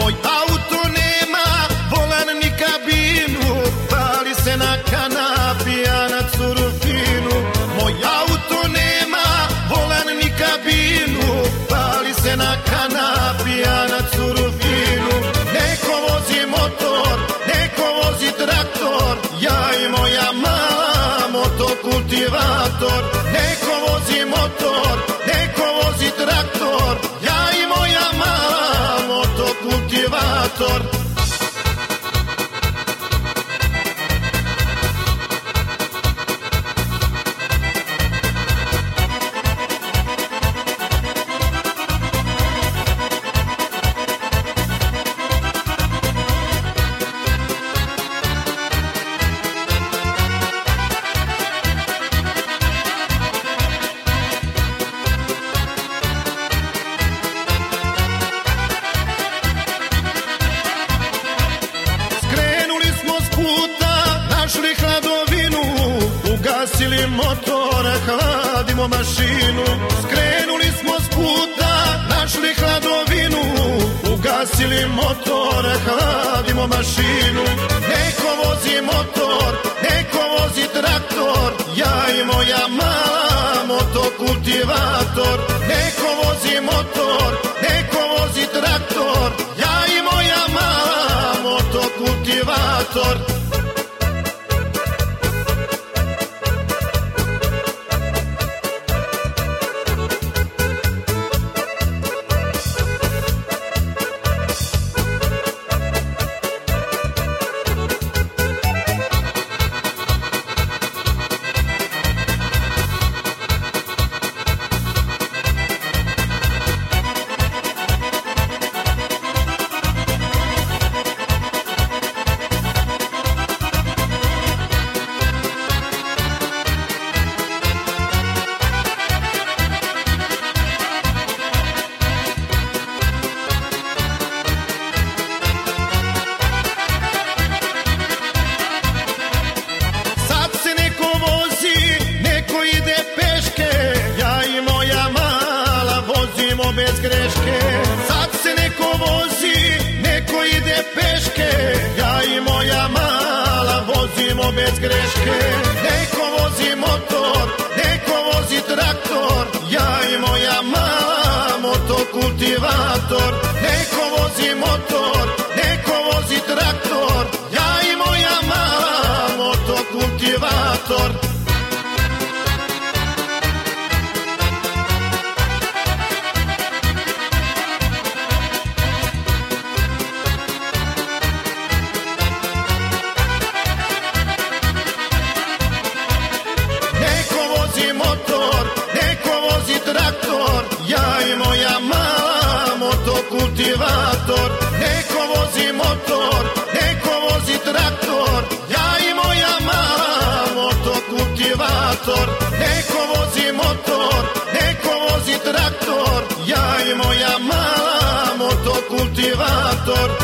Moj auto nema volan ni kabinu, pali se na kanapi, ja na curufinu. Moj auto nema volan ni kabinu, pali se na kanapi, ja na curufinu. Neko vozi motor, neko vozi traktor, ja i moja mala motokultivator. Neko vozi motor, neko vozi traktor, ja i moja mala motokultivator. Našli hladovinu, ugasili motor, hladimo mašinu. Skrenuli smo s puta, našli hladovinu, ugasili motor, hladimo mašinu. Neko vozi motor, neko vozi traktor, ja i moja mala motokultivator. Neko vozi motor, neko vozi traktor, ja i moja mala motokultivator. Bez greške, sad se neko vozi, neko ide peške, ja i moja mala vozimo bez greške. Neko vozi motor, neko vozi traktor, ja i moja mala motokultivator. Neko vozi motor, neko vozi traktor, ja i moja mala motokultivator. Traktor, ja i moja mala motokultivator. Neko vozi motor, neko vozi traktor, ja i moja mala motokultivator. Neko vozi motor, neko vozi traktor, ja i moja mala motokultivator.